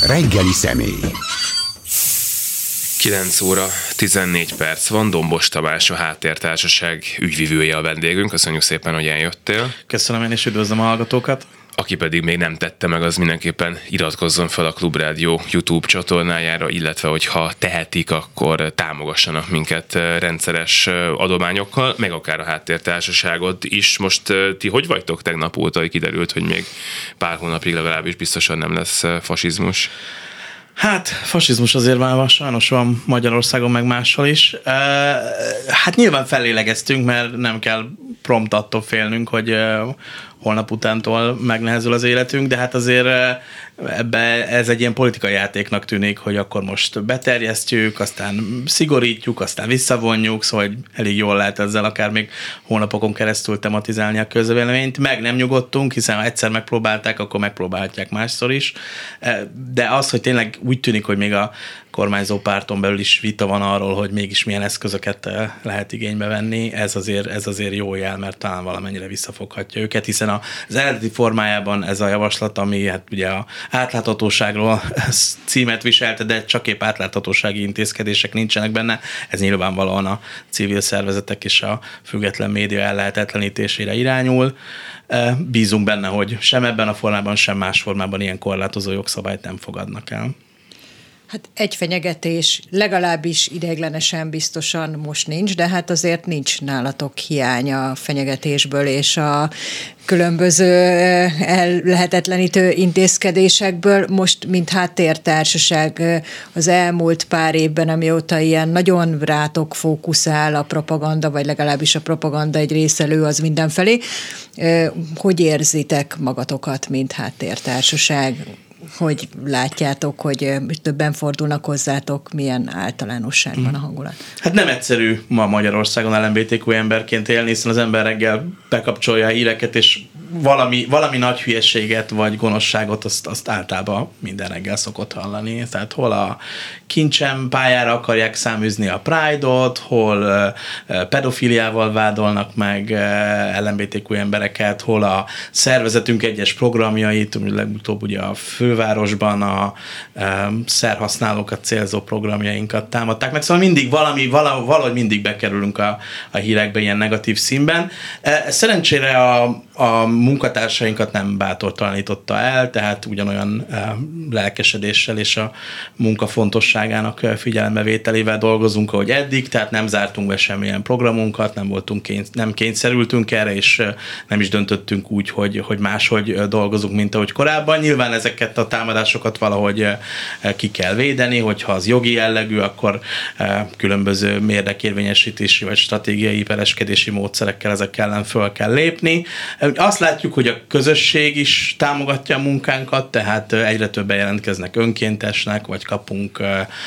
Reggeli személy. 9 óra 14 perc van, Dombos Tamás, a Háttértársaság ügyvivője a vendégünk. Köszönjük szépen, hogy eljöttél. Köszönöm, én is üdvözlöm a hallgatókat. Aki pedig még nem tette meg, az mindenképpen iratkozzon fel a Klubrádió YouTube csatornájára, illetve hogyha tehetik, akkor támogassanak minket rendszeres adományokkal, meg akár a Háttértársaságot is. Most ti hogy vagytok tegnap óta, hogy kiderült, hogy még pár hónapig legalábbis biztosan nem lesz fasizmus? Hát, fasizmus azért már sajnos van Magyarországon, meg máshol is. Hát nyilván fellélegeztünk, mert nem kell prompt attól félnünk, hogy holnap utántól megnehezül az életünk, de hát azért ez egy ilyen politikai játéknak tűnik, hogy akkor most beterjesztjük, aztán szigorítjuk, aztán visszavonjuk, szóval elég jól lehet ezzel akár még hónapokon keresztül tematizálni a közvéleményt. Meg nem nyugodtunk, hiszen ha egyszer megpróbálták, akkor megpróbálhatják másszor is. De az, hogy tényleg úgy tűnik, hogy még a kormányzó párton belül is vita van arról, hogy mégis milyen eszközöket lehet igénybe venni, ez azért jó jel, mert talán valamennyire visszafoghatja őket, hiszen az eredeti formájában ez a javaslat, ami hát ugye a átláthatóságról címet viselte, de csak épp átláthatósági intézkedések nincsenek benne, ez nyilvánvalóan a civil szervezetek és a független média ellehetetlenítésére irányul. Bízunk benne, hogy sem ebben a formában, sem más formában ilyen korlátozó jogszabályt nem fogadnak el. Hát egy fenyegetés legalábbis ideiglenesen biztosan most nincs, de hát azért nincs nálatok hiánya a fenyegetésből és a különböző ellehetetlenítő intézkedésekből. Most, mint Háttértársaság, az elmúlt pár évben, amióta ilyen nagyon rátok fókuszál a propaganda, vagy legalábbis a propaganda egy részelő az mindenfelé, hogy érzitek magatokat, mint Háttértársaság? Hogy látjátok, hogy többen fordulnak hozzátok, milyen általánosságban a hangulat? Hát nem egyszerű ma Magyarországon LMBTQ emberként élni, hiszen az ember reggel bekapcsolja a híreket, és valami nagy hülyeséget vagy gonoszságot azt általában minden reggel szokott hallani. Tehát hol a kincsem pályára akarják száműzni a Pride-ot, hol pedofiliával vádolnak meg LMBTQ embereket, hol a szervezetünk egyes programjait, legutóbb ugye a fővárosban a szerhasználókat célzó programjainkat támadták meg, szóval mindig valahogy mindig bekerülünk a hírekbe ilyen negatív színben. Szerencsére a munkatársainkat nem bátortalanította el, tehát ugyanolyan lelkesedéssel és a munka fontosságának figyelembevételével dolgozunk, ahogy eddig, tehát nem zártunk be semmilyen programunkat, nem kényszerültünk erre, és nem is döntöttünk úgy, hogy máshogy dolgozunk, mint ahogy korábban. Nyilván ezeket a támadásokat valahogy ki kell védeni, hogyha az jogi jellegű, akkor különböző érdekérvényesítési vagy stratégiai pereskedési módszerekkel ezek ellen föl kell lépni. Azt látjuk, hogy a közösség is támogatja a munkánkat, tehát egyre többen jelentkeznek önkéntesnek, vagy kapunk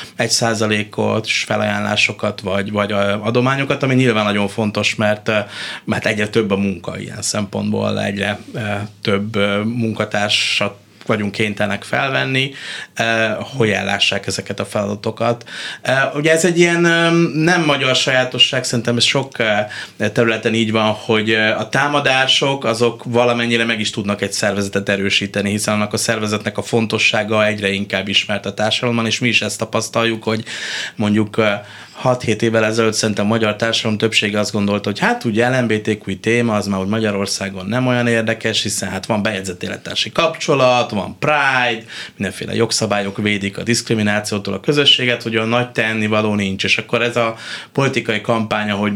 1%-ot, felajánlásokat, vagy adományokat, ami nyilván nagyon fontos, mert egyre több a munka ilyen szempontból, egyre több munkatársat vagyunk kénytelenek felvenni, hogy ellássák ezeket a feladatokat. Ugye ez egy ilyen nem magyar sajátosság, szerintem ez sok területen így van, hogy a támadások azok valamennyire meg is tudnak egy szervezetet erősíteni, hiszen annak a szervezetnek a fontossága egyre inkább ismert a társadalomban, és mi is ezt tapasztaljuk, hogy mondjuk 6-7 évvel ezelőtt szerintem a magyar társadalom többsége azt gondolta, hogy hát ugye LMBTQ téma az már, hogy Magyarországon nem olyan érdekes, hiszen hát van bejegyzett élettársi kapcsolat, van Pride, mindenféle jogszabályok védik a diszkriminációtól a közösséget, hogy olyan nagy tennivaló nincs, és akkor ez a politikai kampány, ahogy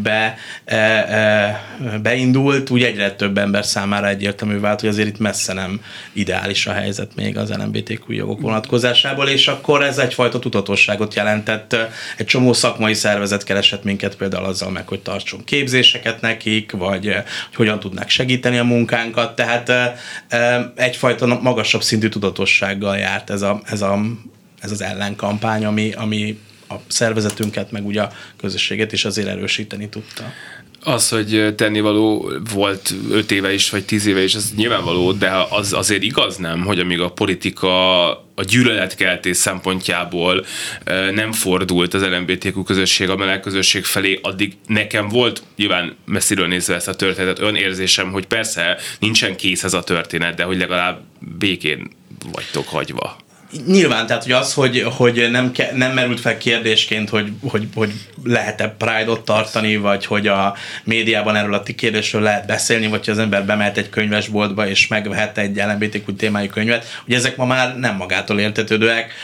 beindult, úgy egyre több ember számára egyértelmű vált, hogy azért itt messze nem ideális a helyzet még az LMBTQ jogok vonatkozásából, és akkor ez egyfajta tudatosságot jelentett. Egy csomó szakmai szervezet keresett minket például azzal meg, hogy tartsunk képzéseket nekik, vagy hogy hogyan tudnák segíteni a munkánkat, tehát egyfajta magasabb szintű tudatossággal járt ez az ellenkampány, ami a szervezetünket, meg ugye a közösséget is azért erősíteni tudta. Az, hogy tennivaló volt 5 éve is, vagy 10 éve is, az nyilvánvaló, de az azért igaz nem, hogy amíg a politika a gyűlöletkeltés szempontjából nem fordult az LMBTQ közösség a meleg közösség felé, addig nekem volt, nyilván messziről nézve ezt a történetet, olyan érzésem, hogy persze nincsen kész ez a történet, de hogy legalább békén vagytok hagyva. Nyilván, tehát hogy az, hogy nem merült fel kérdésként, hogy lehet-e Pride-ot tartani, vagy hogy a médiában erről a kérdésről lehet beszélni, vagy hogy az ember bemehet egy könyvesboltba, és megvehet egy LMBTQ témájú könyvet. Ugye ezek ma már nem magától értetődőek.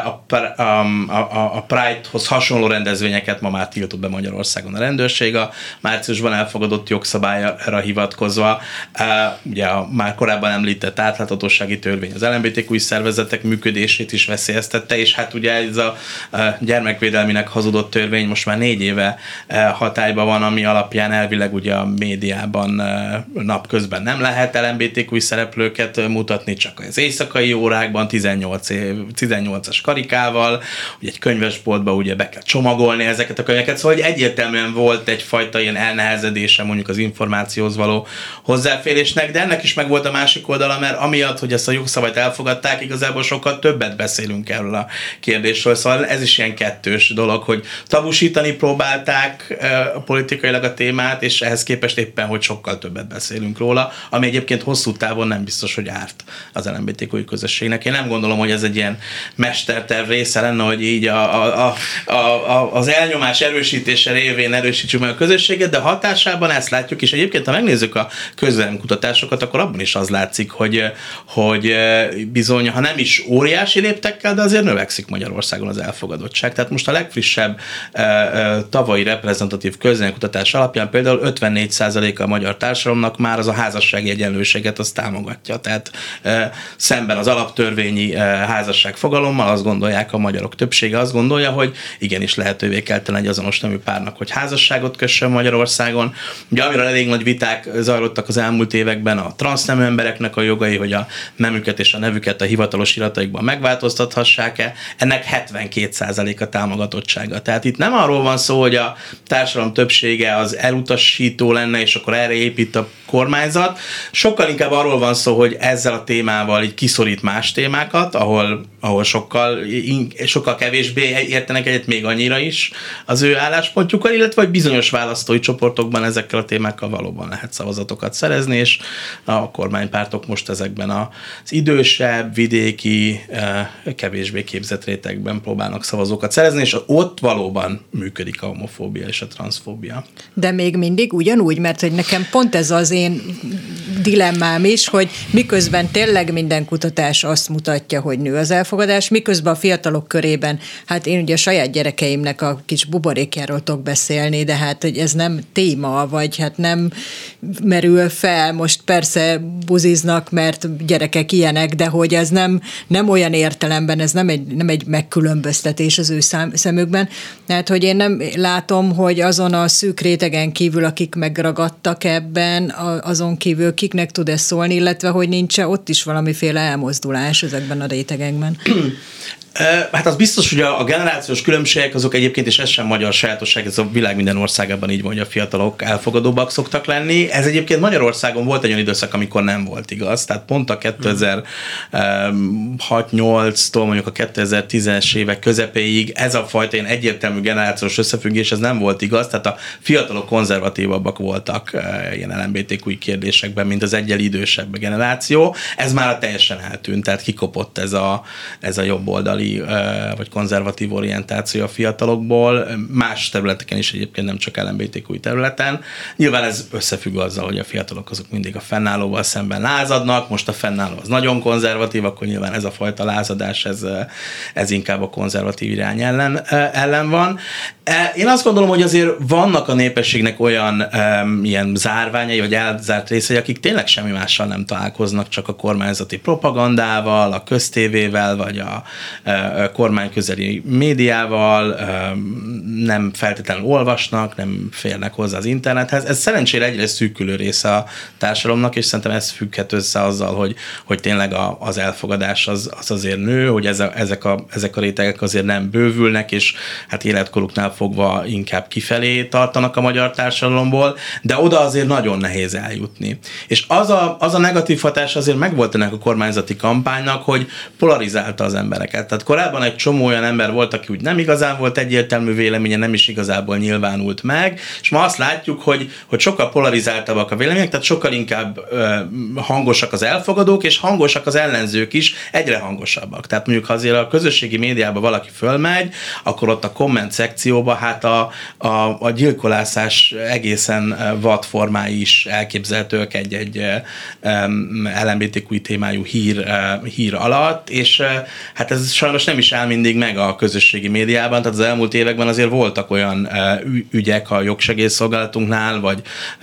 A Pride-hoz hasonló rendezvényeket ma már tiltott be Magyarországon a rendőrség a márciusban elfogadott jogszabályra hivatkozva. Ugye a már korábban említett átláthatósági törvény az LMBTQ szervezetek működését is veszélyeztette, és hát ugye ez a gyermekvédelminek hazudott törvény most már 4 éve hatályban van, ami alapján elvileg ugye a médiában napközben nem lehet LMBTQ szereplőket mutatni, csak az éjszakai órákban 18-as karikával, ugye egy könyvesboltba ugye be kell csomagolni ezeket a könyveket, szóval egyértelműen volt egyfajta ilyen elnehezedése mondjuk az információhoz való hozzáférésnek, de ennek is meg volt a másik oldala, mert amiatt, hogy ezt a jogszabályt elfogadták, igazából sokkal többet beszélünk erről a kérdésről, szóval ez is ilyen kettős dolog, hogy tabusítani próbálták politikailag a témát, és ehhez képest éppen, hogy sokkal többet beszélünk róla, ami egyébként hosszú távon nem biztos, hogy árt az LMBTQ közösségnek. Én nem gondolom, hogy ez egy ilyen mesterterv része lenne, hogy így az elnyomás erősítése révén erősítsük meg a közösséget, de hatásában ezt látjuk, és egyébként, ha megnézzük a közvéleménykutatásokat, akkor abban is az látszik, hogy bizony, ha nem is óriási léptekkel, de azért növekszik Magyarországon az elfogadottság. Tehát most a legfrissebb tavalyi reprezentatív közvéleménykutatás alapján például 54% a magyar társadalomnak már az a házassági egyenlőséget azt támogatja. Tehát szemben az alaptörvényi házasság fogalommal azt gondolják, a magyarok többsége azt gondolja, hogy igenis lehetővé kell tenni egy azonos nemű párnak, hogy házasságot kössön Magyarországon. Ugye amiről elég nagy viták zajlottak az elmúlt években, a transznemű embereknek a jogai, hogy a nemüket és a nevüket a hivatalos irataikban megváltoztathassák-e, ennek 72% a támogatottsága. Tehát itt nem arról van szó, hogy a társadalom többsége az elutasító lenne, és akkor erre épít a kormányzat. Sokkal inkább arról van szó, hogy ezzel a témával így kiszorít más témákat, ahol sokkal kevésbé értenek egyet még annyira is az ő álláspontjukkal, illetve hogy bizonyos választói csoportokban ezekkel a témákkal valóban lehet szavazatokat szerezni, és a kormánypártok most ezekben az idősebb, vidéki, kevésbé képzett rétegben próbálnak szavazókat szerezni, és ott valóban működik a homofóbia és a transzfóbia. De még mindig ugyanúgy, mert hogy nekem pont ez az én dilemmám is, hogy miközben tényleg minden kutatás azt mutatja, hogy nő az elfogadás, miközben a fiatalok körében, hát én ugye a saját gyerekeimnek a kis buborékjáról tudok beszélni, de hát hogy ez nem téma, vagy hát nem merül fel, most persze buziznak, mert gyerekek ilyenek, de hogy ez nem olyan értelemben, ez nem egy megkülönböztetés az ő szemükben. Tehát, hogy én nem látom, hogy azon a szűk rétegen kívül, akik megragadtak ebben, azon kívül kiknek tud ez szólni, illetve hogy nincs ott is valamiféle elmozdulás ezekben a rétegekben. Hát az biztos, hogy a generációs különbségek azok egyébként, és ez sem magyar sajátosság, ez a világ minden országában így van, hogy a fiatalok elfogadóbbak szoktak lenni. Ez egyébként Magyarországon volt egy olyan időszak, amikor nem volt igaz. Tehát pont a 2006-8-tól mondjuk a 2010-es évek közepéig ez a fajta ilyen egyértelmű generációs összefüggés, ez nem volt igaz. Tehát a fiatalok konzervatívabbak voltak ilyen LMBTQ kérdésekben, mint az egyel idősebb generáció. Ez már teljesen eltűnt, tehát kikopott ez a jobboldali vagy konzervatív orientáció a fiatalokból, más területeken is egyébként, nem csak LMBTQ területen. Nyilván ez összefügg azzal, hogy a fiatalok azok mindig a fennállóval szemben lázadnak, most a fennálló az nagyon konzervatív, akkor nyilván ez a fajta lázadás, ez inkább a konzervatív irány ellen van. Én azt gondolom, hogy azért vannak a népességnek olyan ilyen zárványai, vagy elzárt részei, akik tényleg semmi mással nem találkoznak, csak a kormányzati propagandával, a köztévével, vagy a kormányközeli médiával, nem feltétlenül olvasnak, nem férnek hozzá az internethez. Ez szerencsére egyre szűkülő része a társadalomnak, és szerintem ez függhet össze azzal, hogy tényleg az elfogadás az azért nő, hogy ezek a rétegek azért nem bővülnek, és hát életkoruknál fogva inkább kifelé tartanak a magyar társadalomból, de oda azért nagyon nehéz eljutni. És az a negatív hatás azért megvolt ennek a kormányzati kampánynak, hogy polarizálta az embereket. Tehát Tehát korábban egy csomó olyan ember volt, aki úgy nem igazán volt egyértelmű véleménye, nem is igazából nyilvánult meg, és ma azt látjuk, hogy sokkal polarizáltabbak a vélemények, tehát sokkal inkább hangosak az elfogadók, és hangosak az ellenzők is, egyre hangosabbak. Tehát mondjuk, ha azért a közösségi médiában valaki fölmegy, akkor ott a komment szekcióban hát a gyilkolászás egészen vad formái is elképzelhetők egy LMBTQ témájú hír alatt, és hát ez sajnos nem is áll mindig meg a közösségi médiában, tehát az elmúlt években azért voltak olyan ügyek a jogsegélyszolgálatunknál, vagy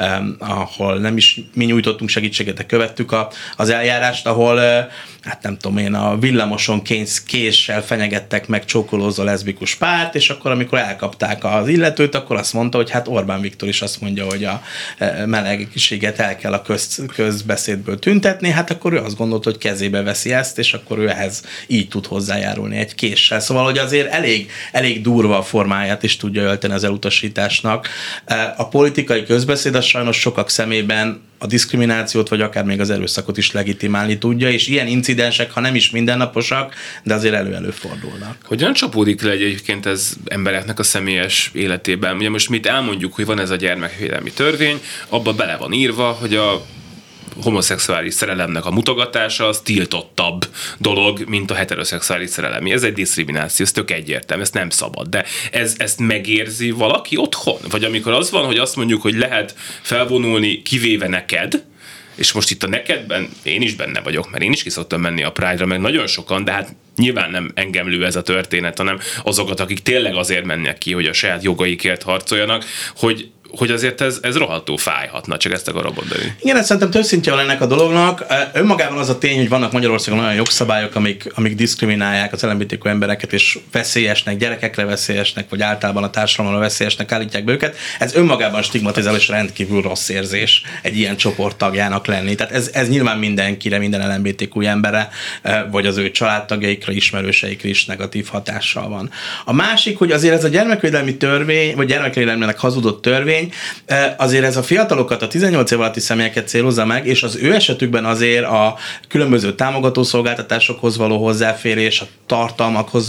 ahol nem is mi nyújtottunk segítséget, de követtük az eljárást, ahol hát nem tudom én, a villamoson késsel fenyegettek meg csókolózó leszbikus párt, és akkor amikor elkapták az illetőt, akkor azt mondta, hogy hát Orbán Viktor is azt mondja, hogy a melegséget el kell a közbeszédből tüntetni, hát akkor ő azt gondolta, hogy kezébe veszi ezt, és akkor ő ehhez így tud hozzájárulni egy késsel. Szóval, hogy azért elég durva a formáját is tudja ölteni az elutasításnak. A politikai közbeszéd az sajnos sokak szemében a diszkriminációt, vagy akár még az erőszakot is legitimálni tudja, és ilyen incidensek, ha nem is mindennaposak, de azért előfordulnak. Hogyan csapódik le egyébként ez embereknek a személyes életében? Ugye most mit elmondjuk, hogy van ez a gyermekvédelmi törvény, abba bele van írva, hogy a homoszexuális szerelemnek a mutogatása az tiltottabb dolog, mint a heteroszexuális szerelemi. Ez egy diszkrimináció, ez tök egyértelmű, ez nem szabad. De ezt megérzi valaki otthon? Vagy amikor az van, hogy azt mondjuk, hogy lehet felvonulni kivéve neked, és most itt a nekedben én is benne vagyok, mert én is ki szoktam menni a Pride-ra, meg nagyon sokan, de hát nyilván nem engem lő ez a történet, hanem azokat, akik tényleg azért mennek ki, hogy a saját jogaikért harcoljanak, hogy azért ez rohadtul fájhatna, csak ezt akarom mondani. Igen, ezt szerintem több szintje van ennek a dolognak. Önmagában az a tény, hogy vannak Magyarországon olyan jogszabályok, amik diszkriminálják az LMBTQ embereket, és veszélyesnek, gyerekekre veszélyesnek, vagy általában a társadalomra veszélyesnek állítják be őket. Ez önmagában stigmatizál, és rendkívül rossz érzés egy ilyen csoport tagjának lenni. Tehát ez nyilván mindenkire, minden LMBTQ emberre, vagy az ő családtagjaikra, ismerőseikre is negatív hatással van. A másik, hogy azért ez a gyermekvédelmi törvény, vagy gyermekvédelmének hazudott törvény, azért ez a fiatalokat, a 18 év alatti személyeket célozza meg, és az ő esetükben azért a különböző támogató szolgáltatásokhoz való hozzáférés, a tartalmakhoz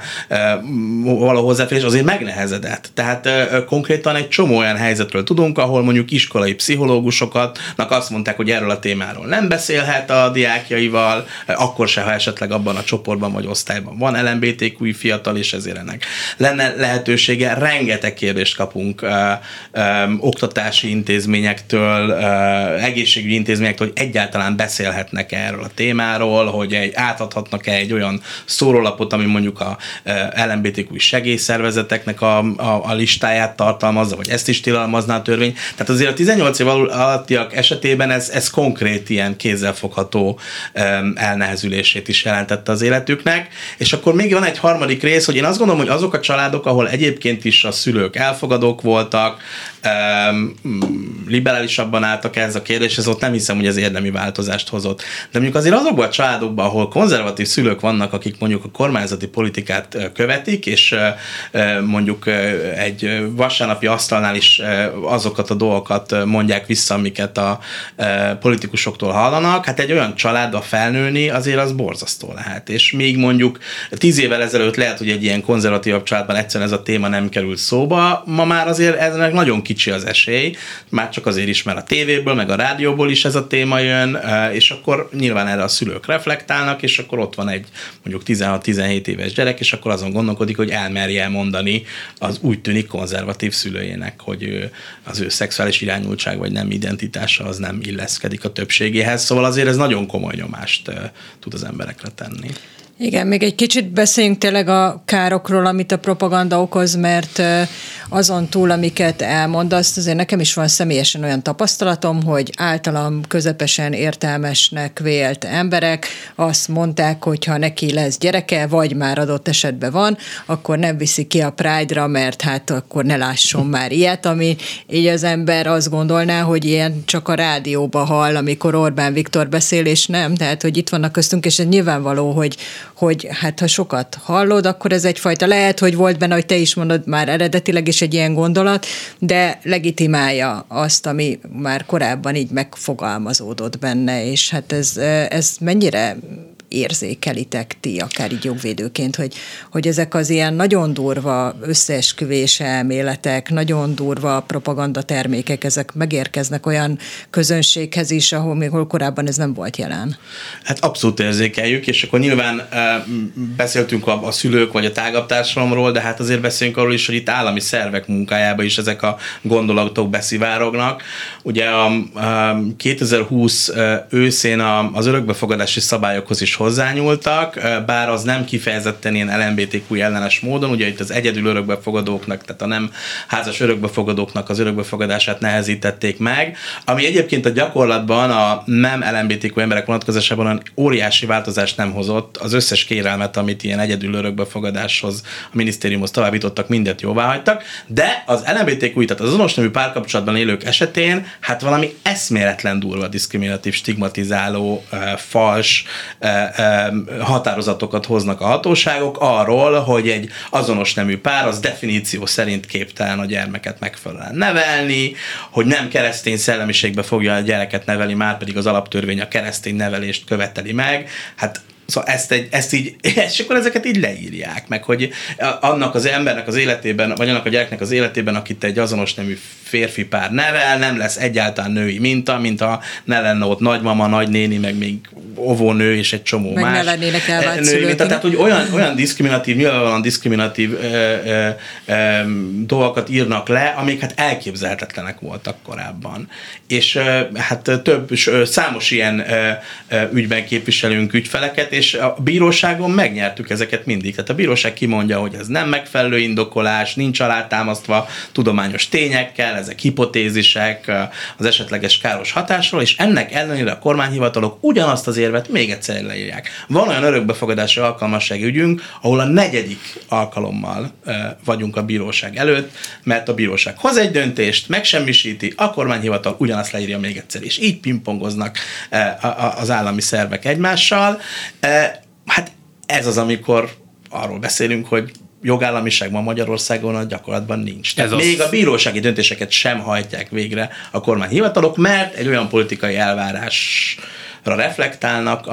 való hozzáférés azért megnehezedett. Tehát konkrétan egy csomó olyan helyzetről tudunk, ahol mondjuk iskolai pszichológusoknak azt mondták, hogy erről a témáról nem beszélhet a diákjaival, akkor se, ha esetleg abban a csoportban vagy osztályban van LMBTQ fiatal, és ezért ennek lenne lehetősége. Rengeteg kérdést kapunk oktatási intézményektől, egészségügyi intézményektől, hogy egyáltalán beszélhetnek erről a témáról, hogy átadhatnak egy olyan szórólapot, ami mondjuk a LMBTQ segélyszervezeteknek a listáját tartalmazza, vagy ezt is tilalmazná a törvény. Tehát azért a 18 év alattiak esetében ez konkrét ilyen kézzelfogható elnehezülését is jelentette az életüknek. És akkor még van egy harmadik rész, hogy én azt gondolom, hogy azok a családok, ahol egyébként is a szülők elfogadók voltak, liberálisabban álltak ez a kérdés, ez ott nem hiszem, hogy ez érdemi változást hozott. De mondjuk azért azokban a családokban, ahol konzervatív szülők vannak, akik mondjuk a kormányzati politikát követik, és mondjuk egy vasárnapi asztalnál is azokat a dolgokat mondják vissza, amiket a politikusoktól hallanak, hát egy olyan családba felnőni azért az borzasztó lehet. És még mondjuk 10 évvel ezelőtt lehet, hogy egy ilyen konzervatívabb családban egyszerűen ez a téma nem került szóba, ma már azért ennek nagyon kicsi az esély, már csak azért is, mert a tévéből, meg a rádióból is ez a téma jön, és akkor nyilván erre a szülők reflektálnak, és akkor ott van egy mondjuk 16-17 éves gyerek, és akkor azon gondolkodik, hogy elmerje mondani az úgy tűnik konzervatív szülőjének, hogy az ő szexuális irányultság vagy nem identitása az nem illeszkedik a többségéhez, szóval azért ez nagyon komoly nyomást tud az emberekre tenni. Igen, még egy kicsit beszéljünk tényleg a károkról, amit a propaganda okoz, mert azon túl, amiket elmondasz, azért nekem is van személyesen olyan tapasztalatom, hogy általam közepesen értelmesnek vélt emberek azt mondták, hogy ha neki lesz gyereke, vagy már adott esetben van, akkor nem viszi ki a Pride-ra, mert hát akkor ne lásson már ilyet, ami így az ember azt gondolná, hogy ilyen csak a rádióba hall, amikor Orbán Viktor beszél, és nem, tehát hogy itt vannak köztünk, és ez nyilvánvaló, hogy hát ha sokat hallod, akkor ez egyfajta, lehet, hogy volt benne, hogy te is mondod már eredetileg is egy ilyen gondolat, de legitimálja azt, ami már korábban így megfogalmazódott benne, és hát ez mennyire érzékelitek ti, akár így jogvédőként, hogy ezek az ilyen nagyon durva összeesküvés elméletek, nagyon durva propagandatermékek, ezek megérkeznek olyan közönséghez is, ahol korábban ez nem volt jelen? Hát abszolút érzékeljük, és akkor nyilván beszéltünk a szülők vagy a tágabb társadalomról, de hát azért beszélünk arról is, hogy itt állami szervek munkájába is ezek a gondolatok beszivárognak. Ugye a 2020 őszén az örökbefogadási szabályokhoz is hozzányúltak, bár az nem kifejezetten ilyen LMBTQ ellenes módon, ugye itt az egyedül örökbefogadóknak, tehát a nem házas örökbefogadóknak az örökbefogadását nehezítették meg, ami egyébként a gyakorlatban a nem LMBTQ emberek vonatkozásában óriási változást nem hozott. Az összes kérelmet, amit ilyen egyedül örökbefogadáshoz a minisztériumhoz továbbítottak, mindet jóváhagytak, de az LMBTQ, tehát az azonos nemű párkapcsolatban élők esetén hát valami eszméletlen durva, diszkriminatív, stigmatizáló, fals határozatokat hoznak a hatóságok arról, hogy egy azonos nemű pár az definíció szerint képtelen a gyermeket megfelelően nevelni, hogy nem keresztény szellemiségbe fogja a gyereket nevelni, már pedig az alaptörvény a keresztény nevelést követeli meg. Hát szóval és akkor ezeket így leírják, meg hogy annak az embernek az életében, vagy annak a gyereknek az életében, akit egy azonos nemű férfi pár nevel, nem lesz egyáltalán női minta, mint ha ne lenne ott nagymama, nagynéni, meg még óvónő és egy csomó meg más. Meg ne lennének elvált szülők. Tehát, hogy olyan diszkriminatív, nyilvánvalóan diszkriminatív dolgokat írnak le, amik hát elképzelhetetlenek voltak korábban. És hát számos ilyen ügyben képviselünk ügyfeleket, és a bíróságon megnyertük ezeket mindig. Tehát a bíróság kimondja, hogy ez nem megfelelő indokolás, nincs alátámasztva tudományos tényekkel, ezek hipotézisek az esetleges káros hatásról, és ennek ellenére a kormányhivatalok ugyanazt az érvet még egyszer leírják. Van olyan örökbefogadási alkalmassági ügyünk, ahol a 4. alkalommal vagyunk a bíróság előtt, mert a bíróság hoz egy döntést, megsemmisíti, a kormányhivatal ugyanazt leírja még egyszer, és így pingpongoznak az állami szervek egymással. Hát ez az, amikor arról beszélünk, hogy jogállamiság ma Magyarországon a gyakorlatban nincs. Tehát még a bírósági döntéseket sem hajtják végre a kormányhivatalok, mert egy olyan politikai elvárásra reflektálnak,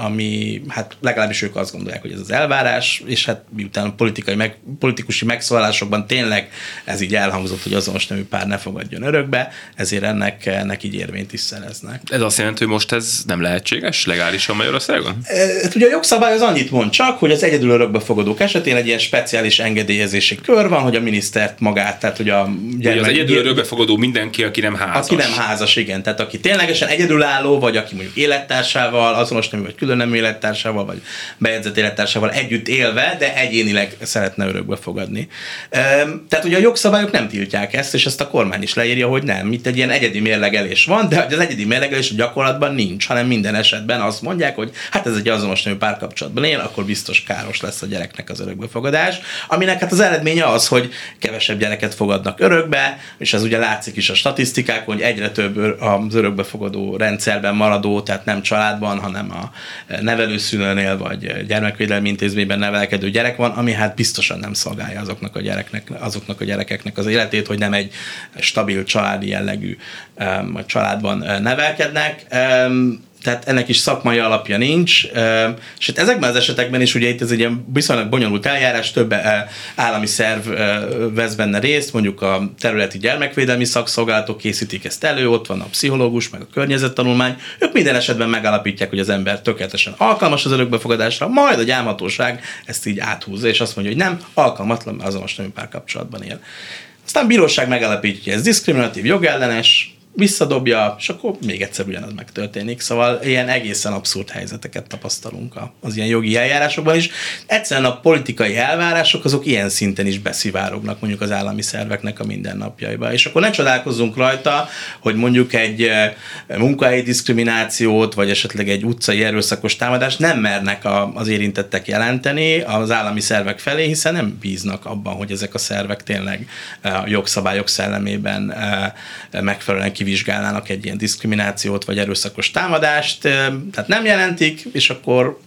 ami hát legalábbis ők azt gondolják, hogy ez az elvárás, és hát miután politikusi megszólalásokban tényleg ez így elhangzott, hogy azonos nemű pár ne fogadjon örökbe, ezért ennek így érvényt is szereznek. Ez azt jelenti, hogy most ez nem lehetséges legálisan Magyarországon? Hát ugye a jogszabály az annyit mond csak, hogy az egyedül örökbefogadók esetén egy ilyen speciális engedélyezési kör van, hogy a minisztert magát, tehát hogy a gyermek... Az egyedül örökbefogadó mindenki, aki nem házas. Aki nem házas, igen. Tehát aki ténylegesen egyedülálló, vagy aki mondjuk élettársával, azonos nemű vagy külön nemű élettársával, vagy bejegyzett élettársával együtt élve, de egyénileg szeretne örökbe fogadni. Tehát ugye a jogszabályok nem tiltják ezt, és ezt a kormány is leírja, hogy nem. Itt egy ilyen egyedi mérlegelés van, de az egyedi mérlegelés a gyakorlatban nincs, hanem minden esetben azt mondják, hogy hát ez egy azonos nemű párkapcsolatban él, akkor biztos káros lesz a gyereknek az örökbefogadás, aminek hát az eredménye az, hogy kevesebb gyereket fogadnak örökbe, és ez ugye látszik is a statisztikákon, hogy egyre több az örökbefogadó rendszerben maradó, tehát nem családban, hanem a nevelőszülőnél vagy gyermekvédelmi intézményben nevelkedő gyerek van, ami hát biztosan nem szolgálja azoknak a gyerekeknek az életét, hogy nem egy stabil családi jellegű családban nevelkednek. Tehát ennek is szakmai alapja nincs, és hát ezekben az esetekben is ugye itt ez egy ilyen viszonylag bonyolult eljárás, több állami szerv vesz benne részt, mondjuk a területi gyermekvédelmi szakszolgálatok készítik ezt elő, ott van a pszichológus, meg a környezettanulmány, ők minden esetben megállapítják, hogy az ember tökéletesen alkalmas az örökbefogadásra, majd a gyámhatóság ezt így áthúzza, és azt mondja, hogy nem, alkalmatlan, azonos nemű párkapcsolatban él. Aztán a bíróság megállapítja, hogy ez diszkriminatív, jogellenes, visszadobja, és akkor még egyszer ugyanaz megtörténik. Szóval ilyen egészen abszurd helyzeteket tapasztalunk az ilyen jogi eljárásokban is. Egyszerűen a politikai elvárások azok ilyen szinten is beszivárognak mondjuk az állami szerveknek a mindennapjaiba. És akkor ne csodálkozzunk rajta, hogy mondjuk egy munkahelyi diszkriminációt, vagy esetleg egy utcai erőszakos támadást nem mernek az érintettek jelenteni az állami szervek felé, hiszen nem bíznak abban, hogy ezek a szervek tényleg a jogszabályok szellemében megfelelően kivizsgálnának egy ilyen diszkriminációt vagy erőszakos támadást, tehát nem jelentik, és akkor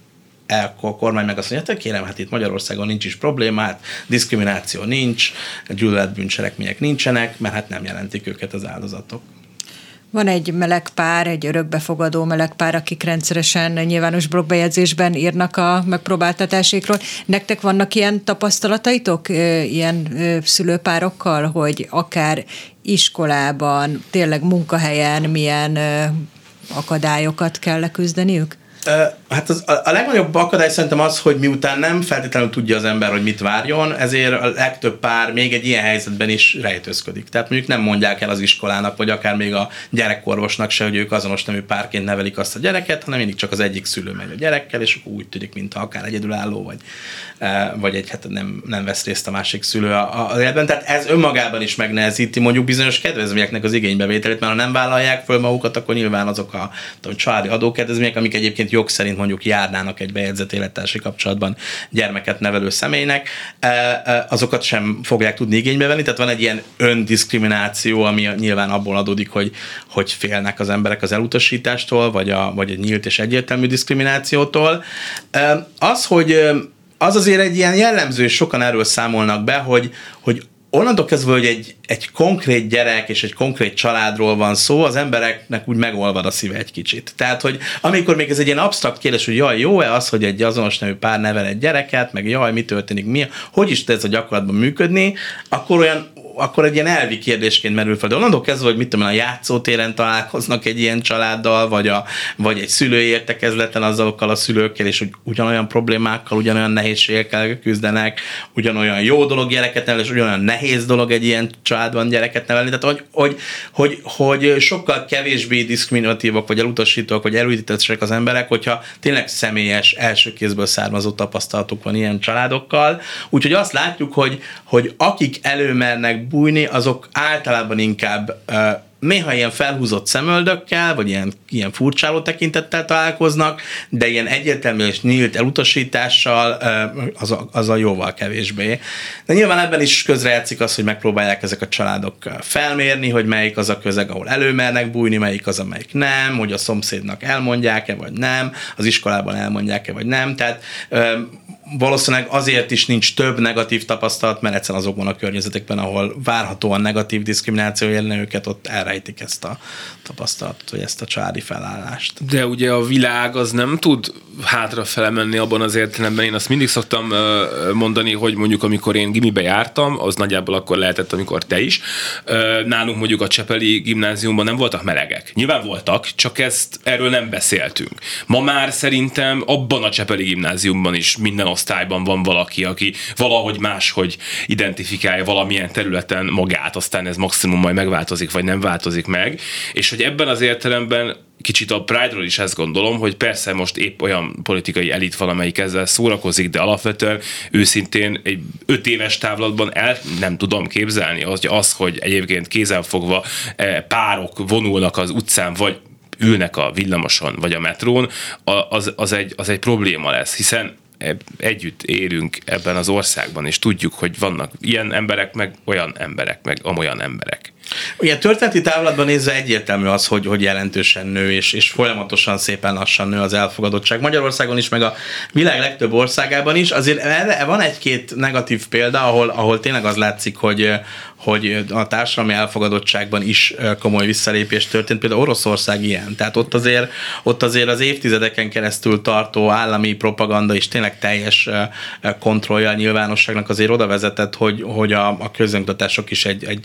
a kormány meg azt mondja, hogy kérem, hát itt Magyarországon nincs is probléma, hát diszkrimináció nincs, gyűlöletbűncselekmények nincsenek, mert hát nem jelentik őket az áldozatok. Van egy meleg pár, egy örökbefogadó meleg pár, akik rendszeresen nyilvános blogbejegyzésben írnak a megpróbáltatásikról. Nektek vannak ilyen tapasztalataitok, ilyen szülőpárokkal, hogy akár iskolában, tényleg munkahelyen milyen akadályokat kell leküzdeniük? Hát a legnagyobb akadály szerintem az, hogy miután nem feltétlenül tudja az ember, hogy mit várjon, ezért a legtöbb pár még egy ilyen helyzetben is rejtőzködik. Tehát mondjuk nem mondják el az iskolának, vagy akár még a gyerekorvosnak se, hogy ők azonos nemű párként nevelik azt a gyereket, hanem mindig csak az egyik szülő megy a gyerekkel, és akkor úgy tűnik, mintha akár egyedülálló, vagy egy hát nem vesz részt a másik szülő az életben. Tehát ez önmagában is megnehezíti mondjuk bizonyos kedvezményeknek az igénybevételét, mert ha nem vállalják föl magukat, akkor nyilván azok a családi adókedvezmények, amik egyébként jog szerint mondjuk járnának egy bejegyzett élettársi kapcsolatban gyermeket nevelő személynek, azokat sem fogják tudni igénybe venni, tehát van egy ilyen öndiszkrimináció, ami nyilván abból adódik, hogy félnek az emberek az elutasítástól, vagy egy nyílt és egyértelmű diszkriminációtól. Az azért egy ilyen jellemző, és sokan erről számolnak be, hogy onnantól kezdve, hogy egy konkrét gyerek és egy konkrét családról van szó, az embereknek úgy megolvad a szíve egy kicsit. Tehát, hogy amikor még ez egy ilyen absztrakt kérdés, hogy jaj, jó-e az, hogy egy azonos nemű pár nevel egy gyereket, meg jaj, mi történik, hogy is tud ez a gyakorlatban működni, akkor egy ilyen elvi kérdésként merül fel. De onnantól kezdve, hogy mit tudom, a játszótéren találkoznak egy ilyen családdal, vagy egy szülői értekezleten azokkal a szülőkkel, és hogy ugyanolyan problémákkal, ugyanolyan nehézségekkel küzdenek, ugyanolyan jó dolog gyereket nevelni, és ugyanolyan nehéz dolog egy ilyen családban gyereket nevelni. Tehát, hogy sokkal kevésbé diszkriminatívak, vagy elutasítóak, vagy elüldítettek az emberek, hogyha tényleg személyes, első kézből származó tapasztalatuk van ilyen családokkal. Úgyhogy azt látjuk, hogy akik előmernek bújni, azok általában inkább néha ilyen felhúzott szemöldökkel, vagy ilyen furcsáló tekintettel találkoznak, de ilyen egyértelmű és nyílt elutasítással az a jóval kevésbé. De nyilván ebben is közrejátszik az, hogy megpróbálják ezek a családok felmérni, hogy melyik az a közeg, ahol előmernek bújni, melyik az, amelyik nem, hogy a szomszédnak elmondják-e, vagy nem, az iskolában elmondják-e, vagy nem. Tehát valószínűleg azért is nincs több negatív tapasztalat, mert egyszerűen azokban a környezetekben, ahol várhatóan negatív diszkrimináció érne őket, ott elrejtik ezt a tapasztalatot, vagy ezt a családi felállást. De ugye a világ az nem tud hátrafele menni abban az értelemben. Én azt mindig szoktam mondani, hogy mondjuk amikor én gimibe jártam, az nagyjából akkor lehetett, amikor te is. Nálunk mondjuk a Csepeli gimnáziumban nem voltak melegek. Nyilván voltak, csak erről nem beszéltünk. Ma már szerintem abban a Csepeli gimnáziumban is minden osztályban van valaki, aki valahogy máshogy identifikálja valamilyen területen magát, aztán ez maximum majd megváltozik, vagy nem változik meg. És hogy ebben az értelemben kicsit a Pride-ról is ezt gondolom, hogy persze most épp olyan politikai elit valamelyik ezzel szórakozik, de alapvetően őszintén egy 5 éves távlatban nem tudom képzelni hogy egyébként kézzelfogva párok vonulnak az utcán, vagy ülnek a villamoson, vagy a metrón, az egy probléma lesz, hiszen együtt élünk ebben az országban, és tudjuk, hogy vannak ilyen emberek, meg olyan emberek, meg amolyan emberek. Ugye történeti távlatban nézve egyértelmű az, hogy jelentősen nő, és folyamatosan szépen lassan nő az elfogadottság. Magyarországon is, meg a világ legtöbb országában is. Azért van egy-két negatív példa, ahol tényleg az látszik, hogy a társadalmi elfogadottságban is komoly visszalépés történt. Például Oroszország ilyen. Tehát ott azért az évtizedeken keresztül tartó állami propaganda is tényleg teljes kontrollja a nyilvánosságnak azért oda vezetett, hogy a közönkutatások is egy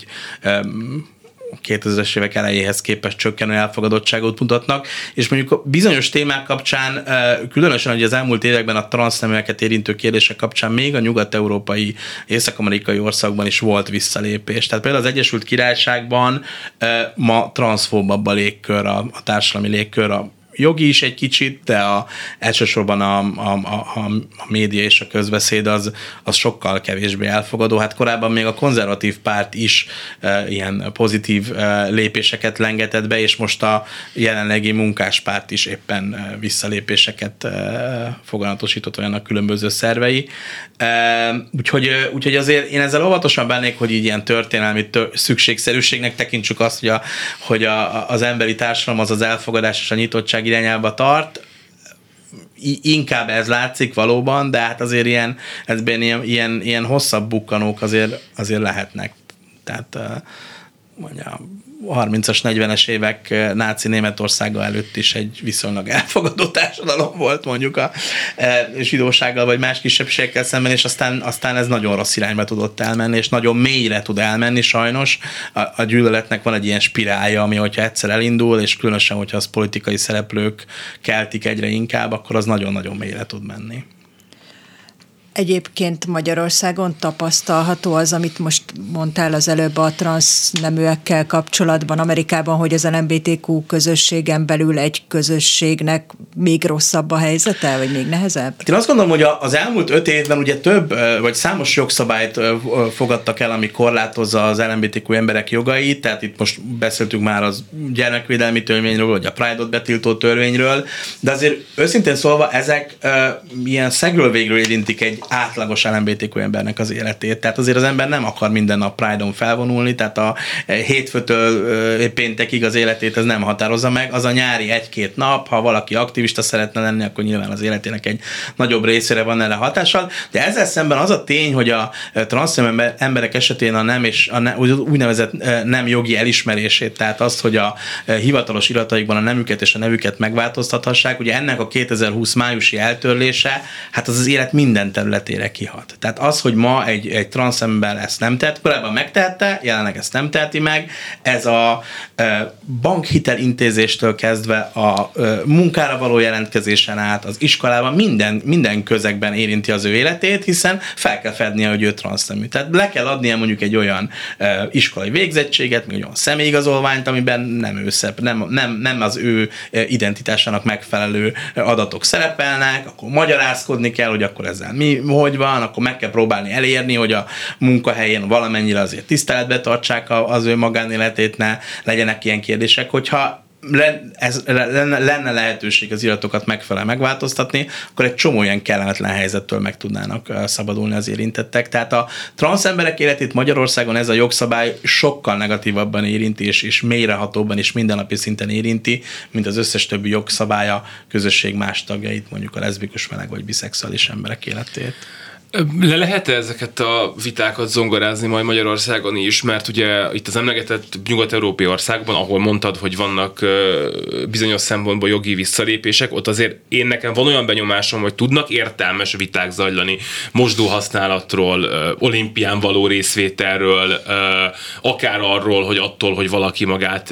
2000-es évek elejéhez képest csökkenő elfogadottságot mutatnak, és mondjuk a bizonyos témák kapcsán, különösen, hogy az elmúlt években a transzneműeket érintő kérdések kapcsán még a nyugat-európai, észak-amerikai országokban is volt visszalépés. Tehát például az Egyesült Királyságban ma transzfóbabb a légkör, a társadalmi légkör, a jogi is egy kicsit, de elsősorban a média és a közbeszéd az sokkal kevésbé elfogadó. Hát korábban még a konzervatív párt is ilyen pozitív lépéseket lengetett be, és most a jelenlegi munkáspárt is éppen visszalépéseket foganatosított olyannak különböző szervei. Úgyhogy azért én ezzel óvatosan bánnék, hogy így ilyen történelmi szükségszerűségnek tekintsük azt, hogy az emberi társadalom az elfogadás és a nyitottság irányába tart. Inkább ez látszik valóban, de hát azért ilyen hosszabb bukkanók azért lehetnek. Tehát mondja, 30-as, 40-es évek náci Németországa előtt is egy viszonylag elfogadó társadalom volt mondjuk a zsidósággal vagy más kisebbségekkel szemben, és aztán ez nagyon rossz irányba tudott elmenni, és nagyon mélyre tud elmenni sajnos. A gyűlöletnek van egy ilyen spirálja, ami hogyha egyszer elindul, és különösen, hogyha az politikai szereplők keltik egyre inkább, akkor az nagyon-nagyon mélyre tud menni. Egyébként Magyarországon tapasztalható az, amit most mondtál az előbb a transzneműekkel kapcsolatban Amerikában, hogy az LMBTQ közösségen belül egy közösségnek még rosszabb a helyzete, vagy még nehezebb? Én azt gondolom, hogy az elmúlt 5 évben ugye több, vagy számos jogszabályt fogadtak el, ami korlátozza az LMBTQ emberek jogait, tehát itt most beszéltünk már az gyermekvédelmi törvényről, vagy a Pride-ot betiltó törvényről, de azért őszintén szólva ezek ilyen szegről végről érintik egy átlagos LMBTQ embernek az életét. Tehát azért az ember nem akar minden nap Pride-on felvonulni, tehát a hétfőtől péntekig az életét ez nem határozza meg. Az a nyári 1-2 nap, ha valaki aktivista szeretne lenni, akkor nyilván az életének egy nagyobb részére van erre hatással. De ezzel szemben az a tény, hogy a transznemű emberek esetén a nem és úgynevezett nem jogi elismerését, tehát azt, hogy a hivatalos irataikban a nemüket és a nevüket megváltoztathassák, ugye ennek a 2020 májusi eltörlése, hát az élet minden területére kihat. Tehát az, hogy ma egy transzember ezt nem tehet, korábban megtehette, jelenleg ezt nem teheti meg, ez a bankhitel intézéstől kezdve a munkára való jelentkezésen át, az iskolában minden közegben érinti az ő életét, hiszen fel kell fednie, hogy ő transznemű. Tehát le kell adnia mondjuk egy olyan iskolai végzettséget, még olyan személyigazolványt, amiben nem az ő identitásának megfelelő adatok szerepelnek, akkor magyarázkodni kell, hogy akkor ezzel hogy van, akkor meg kell próbálni elérni, hogy a munkahelyén valamennyire azért tiszteletbe tartsák az ő magánéletét, ne legyenek ilyen kérdések, hogyha lenne lehetőség az iratokat megfelelően megváltoztatni, akkor egy csomó ilyen kellemetlen helyzettől meg tudnának szabadulni az érintettek. Tehát a transzemberek életét Magyarországon ez a jogszabály sokkal negatívabban érinti, és mélyrehatóbban és mindennapi szinten érinti, mint az összes többi jogszabály a közösség más tagjait, mondjuk a leszbikus, meleg vagy biszexuális emberek életét. Le lehet-e ezeket a vitákat zongorázni majd Magyarországon is, mert ugye itt az emlegetett nyugat-európai országban, ahol mondtad, hogy vannak bizonyos szempontból jogi visszalépések, ott azért nekem van olyan benyomásom, hogy tudnak értelmes viták zajlani mosdóhasználatról, olimpián való részvételről, akár arról, hogy attól, hogy valaki magát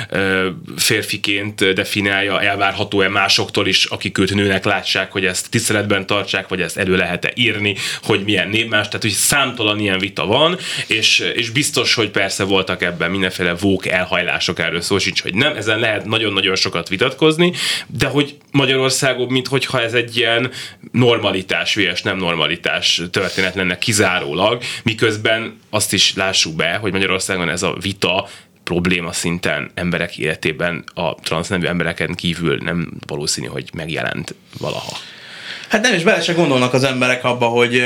férfiként definiálja, elvárható-e másoktól is, akik őt nőnek, látsák, hogy ezt tiszteletben tartsák, vagy ezt elő lehet-e írni, hogy milyen névmás, tehát hogy számtalan ilyen vita van, és biztos, hogy persze voltak ebben mindenféle woke elhajlások, erről szó sincs, hogy nem, ezen lehet nagyon-nagyon sokat vitatkozni, de hogy Magyarországon, minthogyha ez egy ilyen normalitás, vs. nem normalitás történet lenne kizárólag, miközben azt is lássuk be, hogy Magyarországon ez a vita probléma szinten emberek életében a transznemű embereken kívül nem valószínű, hogy megjelent valaha. Hát nem is bele se gondolnak az emberek abba, hogy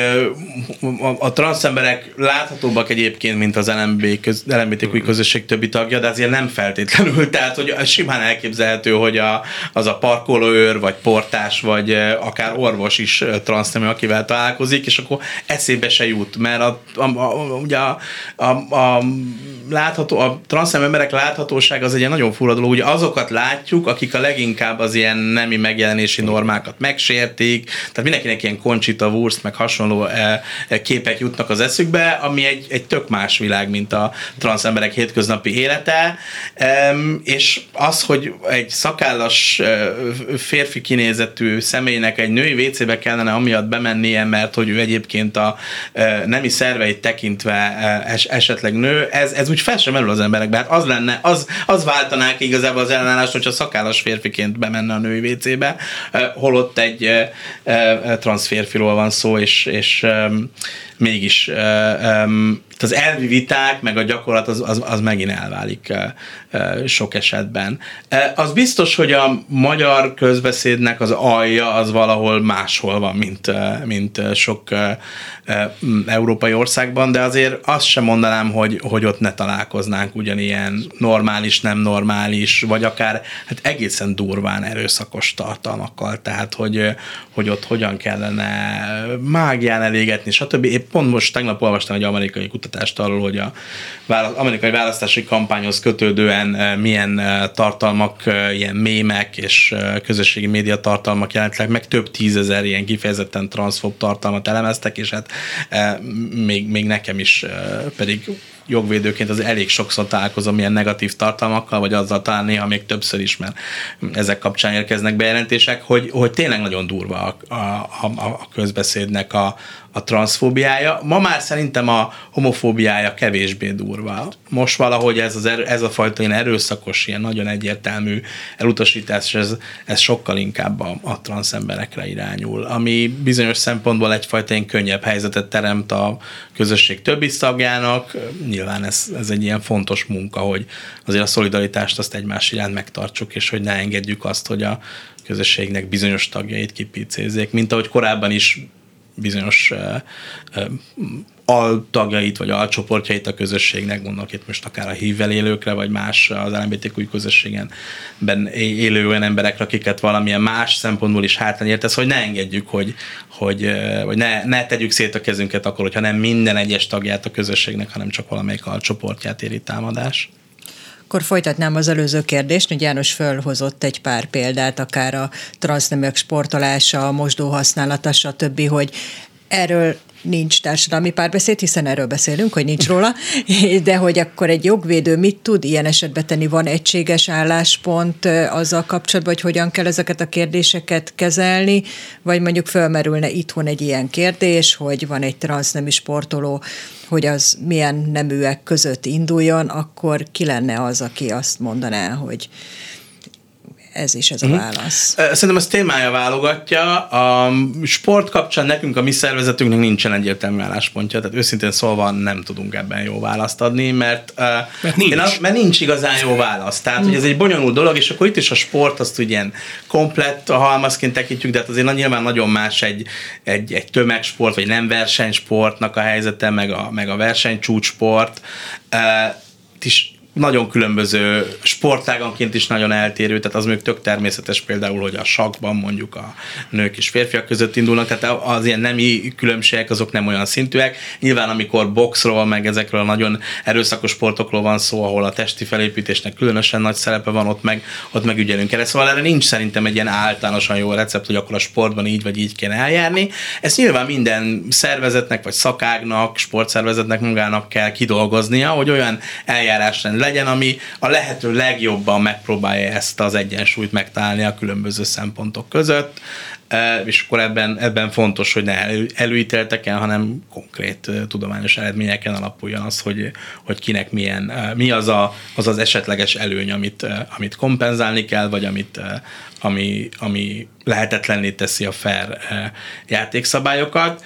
a transzemberek láthatóbbak egyébként, mint az LMBTQ közösség többi tagja, de azért nem feltétlenül. Tehát, hogy simán elképzelhető, hogy az a parkolóőr, vagy portás, vagy akár orvos is transznemű, akivel találkozik, és akkor eszébe se jut, mert ugye a transznemű emberek láthatóság az egy nagyon fura dolog. Ugye azokat látjuk, akik a leginkább az ilyen nemi megjelenési normákat megsértik, tehát mindenkinek ilyen Conchita Wurst, meg hasonló képek jutnak az eszükbe, ami egy tök más világ, mint a transzemberek hétköznapi élete, és az, hogy egy szakállas férfi kinézetű személynek egy női WC-be kellene amiatt bemennie, mert hogy ő egyébként a nemi szerveit tekintve esetleg nő, ez úgy fel sem merül az emberekbe. Hát az lenne, az váltanák igazából az ellenállást, hogyha szakállas férfiként bemenne a női WC-be, holott egy transzférfiról van szó, és mégis itt az elvi viták, meg a gyakorlat az megint elválik sok esetben. Az biztos, hogy a magyar közbeszédnek az alja az valahol máshol van, mint sok európai országban, de azért azt sem mondanám, hogy ott ne találkoznánk ugyanilyen normális, nem normális, vagy akár hát egészen durván erőszakos tartalmakkal. Tehát, hogy ott hogyan kellene mágián elégetni, stb. Épp pont most tegnap olvastam egy amerikai kutatást arról, hogy az amerikai választási kampányhoz kötődően milyen tartalmak, ilyen mémek és közösségi média tartalmak jelentek meg több 10 000 ilyen kifejezetten transzfób tartalmat elemeztek, és hát még nekem is pedig jogvédőként az elég sokszor találkozom ilyen negatív tartalmakkal, vagy azzal talán néha még többször is, mert ezek kapcsán érkeznek bejelentések, hogy tényleg nagyon durva a közbeszédnek a transzfóbiája. Ma már szerintem a homofóbiája kevésbé durva. Most valahogy ez a fajta ilyen erőszakos, ilyen nagyon egyértelmű elutasítás, ez sokkal inkább a transzemberekre irányul, ami bizonyos szempontból egyfajta ilyen könnyebb helyzetet teremt a közösség többi tagjának. Nyilván ez egy ilyen fontos munka, hogy azért a szolidaritást azt egymás iránt megtartsuk, és hogy ne engedjük azt, hogy a közösségnek bizonyos tagjait kipicézzék, mint ahogy korábban is bizonyos altagjait, vagy alcsoportjait a közösségnek, gondolok itt most akár a HIV-vel élőkre, vagy más az LMBTQ közösségenben élő olyan emberekre, akiket valamilyen más szempontból is hátrány ért, ez, hogy ne engedjük, hogy ne tegyük szét a kezünket akkor, hogyha nem minden egyes tagját a közösségnek, hanem csak valamelyik alcsoportját éri támadás. Akkor folytatnám az előző kérdést, hogy János fölhozott egy pár példát, akár a transzneműek sportolása, a mosdó használata, stb., hogy erről nincs társadalmi párbeszéd, hiszen erről beszélünk, hogy nincs róla, de hogy akkor egy jogvédő mit tud ilyen esetben tenni? Van egységes álláspont azzal kapcsolatban, hogy hogyan kell ezeket a kérdéseket kezelni, vagy mondjuk fölmerülne itthon egy ilyen kérdés, hogy van egy transznemű sportoló, hogy az milyen neműek között induljon, akkor ki lenne az, aki azt mondaná, hogy ez is ez a válasz. Szerintem ez témája válogatja. A sport kapcsán nekünk, a mi szervezetünknek nincsen egyértelmű álláspontja, tehát őszintén szólva nem tudunk ebben jó választ adni, mert nincs igazán jó válasz. Tehát, hogy ez egy bonyolult dolog, és akkor itt is a sport azt ugyan komplett a halmazként tekintjük, de hát azért nyilván nagyon más egy tömegsport, vagy nem versenysportnak a helyzete, meg a versenycsúcssport. És nagyon különböző sportáganként is nagyon eltérő, tehát az még tök természetes például, hogy a sakkban mondjuk a nők és férfiak között indulnak, tehát az ilyen nemi különbségek azok nem olyan szintűek. Nyilván amikor boxról, meg ezekről a nagyon erőszakos sportokról van szó, ahol a testi felépítésnek különösen nagy szerepe van, ott meg ügyelünk erre. Szóval erre nincs szerintem egy ilyen általánosan jó recept, hogy akkor a sportban így vagy így kéne eljárni. Ezt nyilván minden szervezetnek, vagy szakágnak, sportszervezetnek magának kell kidolgoznia, hogy olyan eljárásrend legyen, ami a lehető legjobban megpróbálja ezt az egyensúlyt megtalálni a különböző szempontok között, és akkor ebben fontos, hogy ne előítélteken, hanem konkrét tudományos eredményeken alapuljon az, hogy kinek mi az esetleges előny, amit kompenzálni kell, vagy ami lehetetlenné teszi a fair játékszabályokat.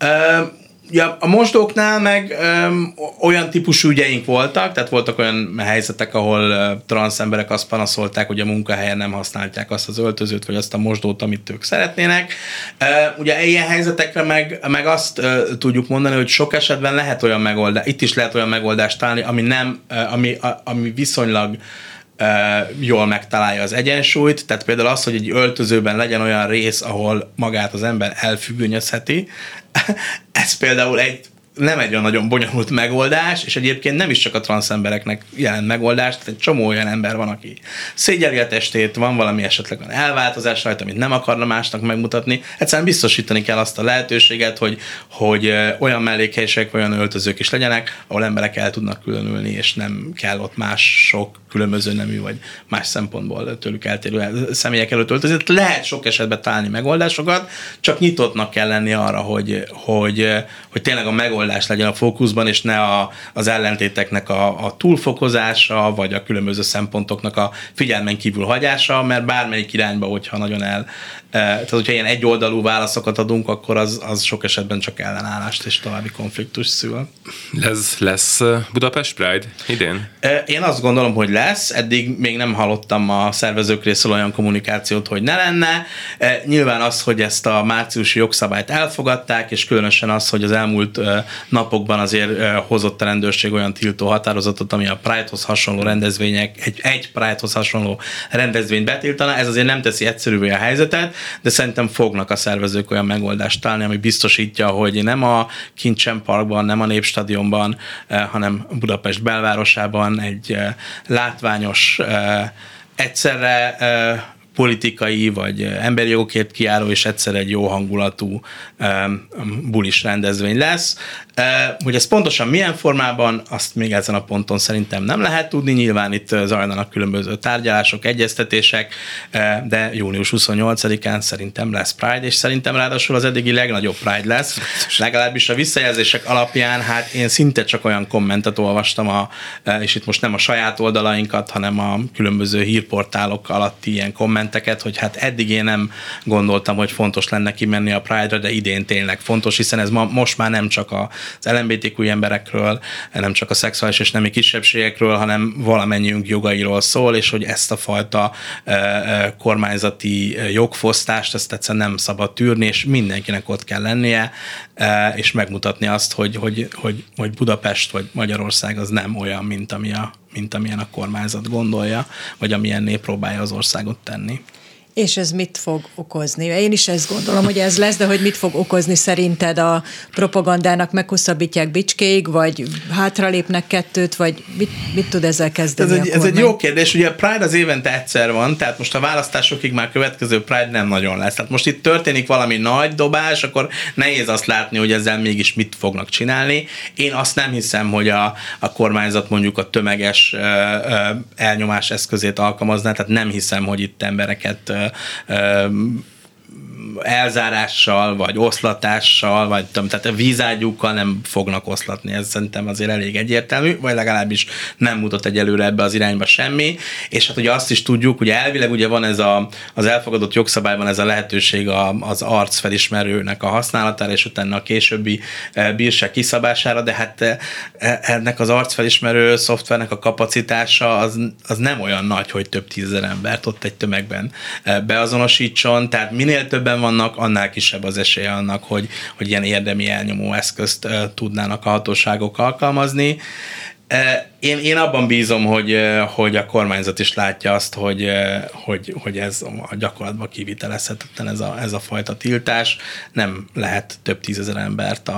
Ja, a mosdóknál meg olyan típusú ügyeink voltak, tehát voltak olyan helyzetek, ahol transzemberek azt panaszolták, hogy a munkahelyen nem használják azt az öltözőt, vagy azt a mosdót, amit ők szeretnének. Ugye ilyen helyzetekre meg azt tudjuk mondani, hogy sok esetben lehet olyan megoldás, itt is lehet olyan megoldást találni, ami viszonylag jól megtalálja az egyensúlyt, tehát például az, hogy egy öltözőben legyen olyan rész, ahol magát az ember elfüggönyözheti, ez például nem egy olyan nagyon bonyolult megoldás, és egyébként nem is csak a transzembereknek jelent megoldás, tehát egy csomó olyan ember van, aki szégyeli a testét, van valami esetleg olyan elváltozás rajta, amit nem akarna másnak megmutatni. Egyszerűen biztosítani kell azt a lehetőséget, hogy olyan mellékhelyek, olyan öltözők is legyenek, ahol emberek el tudnak különülni, és nem kell ott mások különböző nemű, vagy más szempontból tőlük eltérő személyek előtt öltözni. Lehet sok esetben találni megoldásokat, csak nyitottnak kell lenni arra, hogy tényleg a megoldás legyen a fókuszban, és ne az ellentéteknek a túlfokozása, vagy a különböző szempontoknak a figyelmen kívül hagyása, mert bármelyik irányba, tehát hogyha ilyen egyoldalú válaszokat adunk, akkor az sok esetben csak ellenállást és további konfliktus szül. Lesz Budapest Pride idén? Én azt gondolom, hogy lesz, eddig még nem hallottam a szervezők részről olyan kommunikációt, hogy ne lenne. Nyilván az, hogy ezt a márciusi jogszabályt elfogadták, és különösen az, hogy az elmúlt napokban azért hozott a rendőrség olyan tiltó határozatot, ami a Pride-hoz hasonló rendezvények, egy Pride-hoz hasonló rendezvényt betiltana, ez azért nem teszi egyszerűvé a helyzetet, de szerintem fognak a szervezők olyan megoldást találni, ami biztosítja, hogy nem a Kincsen Parkban, nem a Népstadionban, hanem Budapest belvárosában egy látványos, egyszerre politikai vagy emberi jogokért kiálló, és egyszer egy jó hangulatú bulis rendezvény lesz. Hogy ez pontosan milyen formában, azt még ezen a ponton szerintem nem lehet tudni. Nyilván itt zajlanak különböző tárgyalások, egyeztetések, de június 28-án szerintem lesz Pride, és szerintem ráadásul az eddigi legnagyobb Pride lesz. Legalábbis a visszajelzések alapján, hát én szinte csak olyan kommentet olvastam, és itt most nem a saját oldalainkat, hanem a különböző hírportálok alatti ilyen kommenteket, hogy hát eddig én nem gondoltam, hogy fontos lenne kimenni a Pride-ra, de idén tényleg fontos, hiszen ez most már nem csak az LMBTQ emberekről, nem csak a szexuális és nemi kisebbségekről, hanem valamennyiünk jogairól szól, és hogy ezt a fajta kormányzati jogfosztást, ezt egyszerűen nem szabad tűrni, és mindenkinek ott kell lennie, és megmutatni azt, hogy Budapest vagy Magyarország az nem olyan, mint amilyen a kormányzat gondolja, vagy amilyenné próbálja az országot tenni. És ez mit fog okozni? Én is ezt gondolom, hogy ez lesz, de hogy mit fog okozni szerinted a propagandának? Meghosszabbítják bicskéig, vagy hátralépnek kettőt, vagy mit tud ezzel kezdeni ez egy jó kérdés. Ugye a Pride az évente egyszer van, tehát most a választásokig már következő Pride nem nagyon lesz. Tehát most itt történik valami nagy dobás, akkor nehéz azt látni, hogy ezzel mégis mit fognak csinálni. Én azt nem hiszem, hogy a kormányzat mondjuk a tömeges elnyomás eszközét alkalmazná, tehát nem hiszem, hogy itt embereket elzárással, vagy oszlatással, vagy tehát a vízágyúkkal nem fognak oszlatni. Ez szerintem azért elég egyértelmű, vagy legalábbis nem mutat egyelőre ebbe az irányba semmi. És hát ugye azt is tudjuk, ugye elvileg ugye van ez az elfogadott jogszabályban ez a lehetőség az arcfelismerőnek a használatára, és utána a későbbi bírság kiszabására, de hát ennek az arcfelismerő szoftvernek a kapacitása az nem olyan nagy, hogy több tízezer embert ott egy tömegben beazonosítson, tehát minél többen vannak, annál kisebb az esélye annak, hogy ilyen érdemi elnyomó eszközt tudnának a hatóságok alkalmazni. Én abban bízom, hogy a kormányzat is látja azt, hogy ez a gyakorlatban kivitelezhetetlen ez a fajta tiltás. Nem lehet több tízezer embert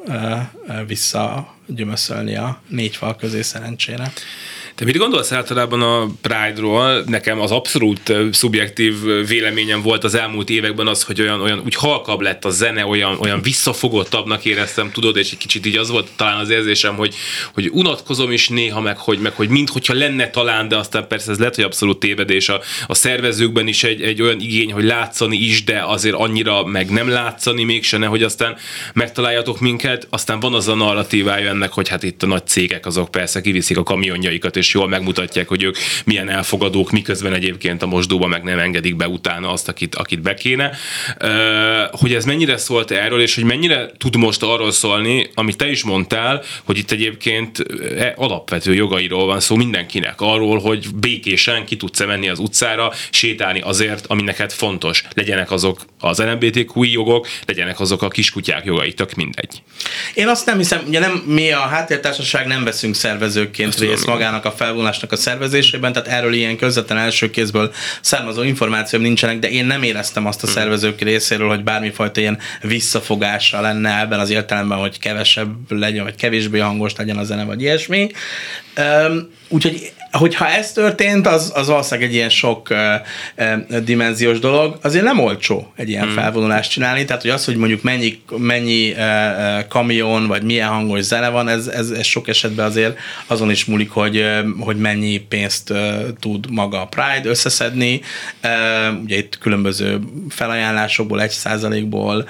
visszagyömöszölni a négy fal közé szerencsére. Te mit gondolsz általában a Pride-ról? Nekem az abszolút szubjektív véleményem volt az elmúlt években az, hogy olyan úgy halkabb lett a zene, olyan visszafogottabbnak éreztem, tudod, és egy kicsit így az volt talán az érzésem, hogy unatkozom is néha, meg hogy minthogyha lenne talán, de aztán persze ez lehet, hogy abszolút tévedés a szervezőkben is egy olyan igény, hogy látszani is, de azért annyira meg nem látszani mégse, nehogy aztán megtaláljatok minket. Aztán van az a narratívája ennek, hogy hát itt a nagy cégek azok persze kiviszik a kamionjaikat, és jól megmutatják, hogy ők milyen elfogadók, miközben egyébként a mosdóba meg nem engedik be utána azt, akit be kéne. Hogy ez mennyire szólt erről, és hogy mennyire tud most arról szólni, amit te is mondtál, hogy itt egyébként alapvető jogairól van szó mindenkinek. Arról, hogy békésen ki tudsz menni az utcára, sétálni azért, ami neked fontos. Legyenek azok az LMBTQ jogok, legyenek azok a kiskutyák jogai, tök mindegy. Én azt nem hiszem, ugye mi a Háttértársaság nem veszünk szervezőként részt magának a felvonulásnak a szervezésében, tehát erről ilyen közvetlen első kézből származó információim nincsenek, de én nem éreztem azt a szervezők részéről, hogy bármifajta ilyen visszafogása lenne ebben az értelemben, hogy kevesebb legyen, vagy kevésbé hangos legyen a zene, vagy ilyesmi. Úgyhogy hogyha ez történt, az valószínűleg egy ilyen sok dimenziós dolog. Azért nem olcsó egy ilyen felvonulást csinálni, tehát hogy az, hogy mondjuk mennyi kamion, vagy milyen hangos zene van, ez sok esetben azért azon is múlik, hogy mennyi pénzt tud maga a Pride összeszedni. Ugye itt különböző felajánlásokból, 1%-ból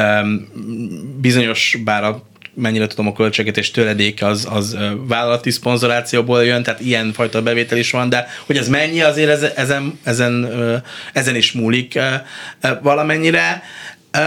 bizonyos, bár mennyire tudom, a költségvetés töredéke az vállalati szponzorációból jön, tehát ilyen fajta bevétel is van, de hogy ez mennyi, azért ezen is múlik valamennyire.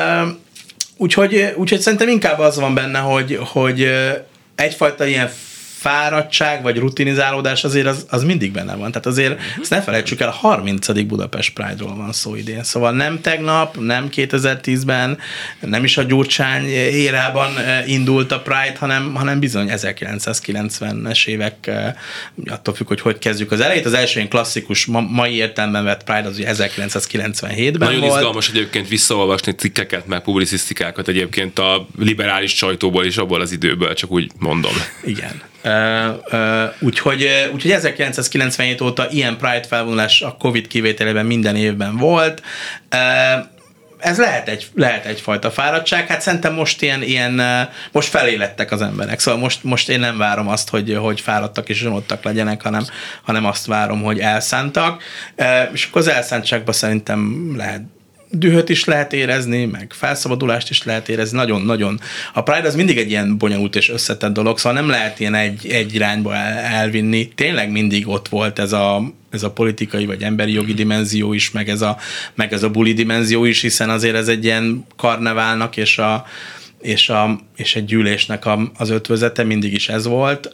Úgyhogy szerintem inkább az van benne, hogy egyfajta ilyen fáradtság, vagy rutinizálódás azért az mindig benne van. Tehát azért ezt ne felejtsük el, a 30. Budapest Pride-ról van szó idén. Szóval nem tegnap, nem 2010-ben, nem is a Gyurcsány érában indult a Pride, hanem bizony 1990-es évek, attól függ, hogy kezdjük az elejét. Az első ilyen klasszikus, mai értelemben vett Pride az ugye 1997-ben nagyon volt. Izgalmas egyébként visszaolvasni cikkeket, meg publicisztikákat egyébként a liberális sajtóból és abból az időből, csak úgy mondom. Igen. Úgyhogy 1997 óta ilyen Pride felvonulás a Covid kivételében minden évben volt. Ez lehet egyfajta fáradtság. Hát szerintem most most felélettek az emberek. Szóval most én nem várom azt, hogy fáradtak és zsonodtak legyenek, hanem azt várom, hogy elszántak. És akkor az elszántságban szerintem lehet dühöt is lehet érezni, meg felszabadulást is lehet érezni. Nagyon-nagyon. A Pride az mindig egy ilyen bonyolult és összetett dolog, szóval nem lehet ilyen egy irányba elvinni. Tényleg mindig ott volt ez a politikai vagy emberi jogi dimenzió is, meg ez a buli dimenzió is, hiszen azért ez egy ilyen karneválnak és egy gyűlésnek az ötvözete, mindig is ez volt.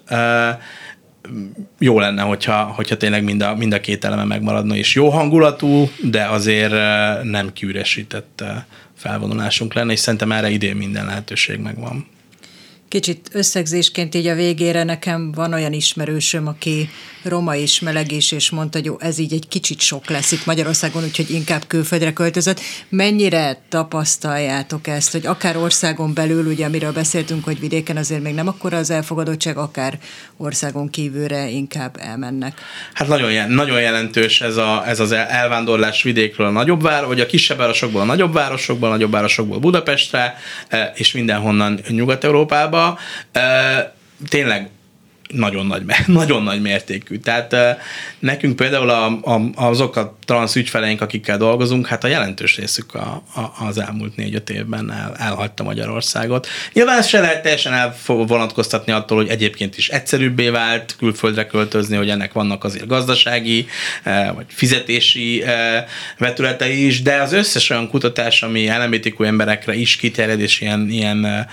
Jó lenne, hogyha tényleg mind a két eleme megmaradna, és jó hangulatú, de azért nem kiüresített felvonulásunk lenne, és szerintem erre idén minden lehetőség megvan. Kicsit összegzésként így a végére nekem van olyan ismerősöm, aki roma is, meleg is, és mondta, hogy jó, ez így egy kicsit sok lesz itt Magyarországon, úgyhogy inkább külföldre költözött. Mennyire tapasztaljátok ezt, hogy akár országon belül, ugye amiről beszéltünk, hogy vidéken azért még nem akkora az elfogadottság, akár országon kívülre inkább elmennek? Hát nagyon jelentős ez az elvándorlás vidékről a nagyobb város, vagy a kisebb városokból a nagyobb városokból Budapestre, és mindenhonnan Nyugat-Európába. Tényleg nagyon nagy mértékű. Tehát nekünk például azok a transz ügyfeleink, akikkel dolgozunk, hát a jelentős részük az elmúlt 4-5 évben elhagyta Magyarországot. Nyilván ezt se lehet teljesen elvonatkoztatni attól, hogy egyébként is egyszerűbbé vált külföldre költözni, hogy ennek vannak azért gazdasági vagy fizetési vetületei is, de az összes olyan kutatás, ami LMBTQ emberekre is kiterjed, és ilyen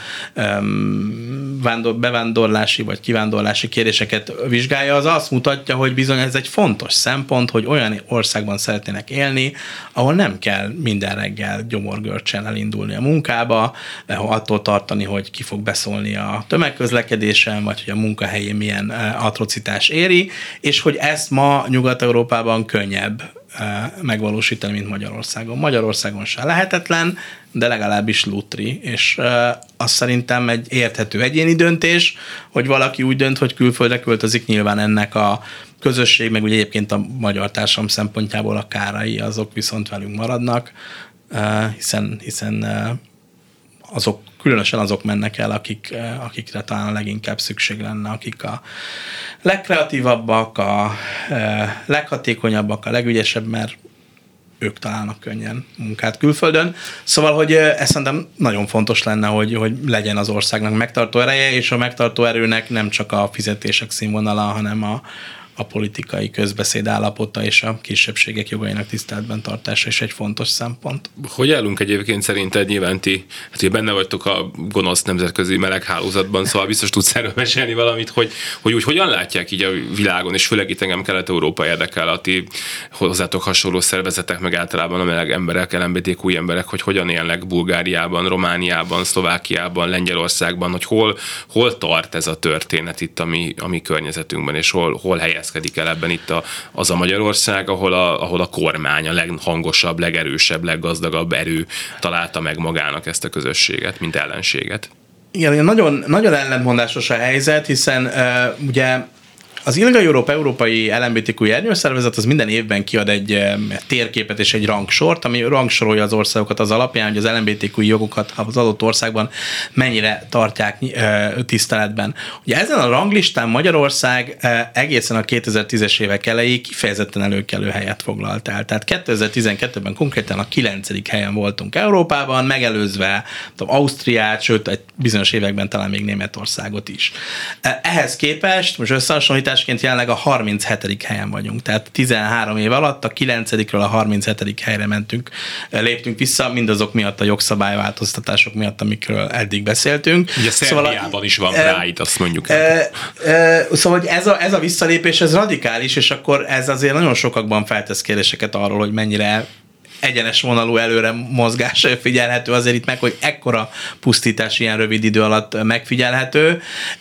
bevándorlási vagy kivándorlási kérdéseket vizsgálja, az azt mutatja, hogy bizony ez egy fontos szempont, hogy olyan országban szeretnének élni, ahol nem kell minden reggel gyomorgörcsel elindulni a munkába, attól tartani, hogy ki fog beszólni a tömegközlekedésen, vagy hogy a munkahelyén milyen atrocitás éri, és hogy ezt ma Nyugat-Európában könnyebb megvalósítani, mint Magyarországon. Magyarországon sem lehetetlen, de legalábbis lutri, és azt szerintem egy érthető egyéni döntés, hogy valaki úgy dönt, hogy külföldre költözik, nyilván ennek a közösség, meg ugye egyébként a magyar társadalom szempontjából a kárai, azok viszont velünk maradnak, hiszen azok, különösen azok mennek el, akikre talán a leginkább szükség lenne, akik a legkreatívabbak, a leghatékonyabbak, a legügyesebb, mert ők találnak könnyen munkát külföldön. Szóval, hogy ez szerintem nagyon fontos lenne, hogy legyen az országnak megtartó ereje, és a megtartó erőnek nem csak a fizetések színvonala, hanem a politikai közbeszéd állapota és a kisebbségek jogainak tiszteletben tartása is egy fontos szempont. Hogy állunk egyébként szerinted, nyilván ti, hát benne vagytok a gonosz nemzetközi meleghálózatban, szóval biztos tudsz erről mesélni valamit, hogy úgy hogyan látják így a világon, és főleg itt engem Kelet-Európa érdekel, a ti hozzátok hasonló szervezetek, meg általában a meleg emberek, LMBTQ emberek, hogy hogyan élnek Bulgáriában, Romániában, Szlovákiában, Lengyelországban, hogy hol tart ez a történet itt a mi környezetünkben, és hol helyezkedik el ebben itt az a Magyarország, ahol a kormány a leghangosabb, legerősebb, leggazdagabb erő találta meg magának ezt a közösséget, mint ellenséget. Igen, nagyon, nagyon ellentmondásos a helyzet, hiszen ugye az ILGA Europe európai LMBTQ ernyőszervezet az minden évben kiad egy térképet és egy rangsort, ami rangsorolja az országokat az alapján, hogy az LMBTQ jogokat az adott országban mennyire tartják tiszteletben. Ugye ezen a ranglistán Magyarország egészen a 2010-es évek elejéig kifejezetten előkelő helyet foglalt el. Tehát 2012-ben konkrétan a 9. helyen voltunk Európában, megelőzve Ausztriát, sőt egy bizonyos években talán még Németországot is. Ehhez képest, most összehasonlítás pusztításként jelenleg a 37. helyen vagyunk. Tehát 13 év alatt a 9-ről a 37. helyre léptünk vissza, mindazok miatt a jogszabályváltoztatások miatt, amikről eddig beszéltünk. Ugye Szerbiában is van Pride, azt mondjuk. Szóval hogy ez a visszalépés, ez radikális, és akkor ez azért nagyon sokakban feltesz kérdéseket arról, hogy mennyire egyenes vonalú előre mozgás figyelhető azért itt meg, hogy ekkora pusztítás ilyen rövid idő alatt megfigyelhető.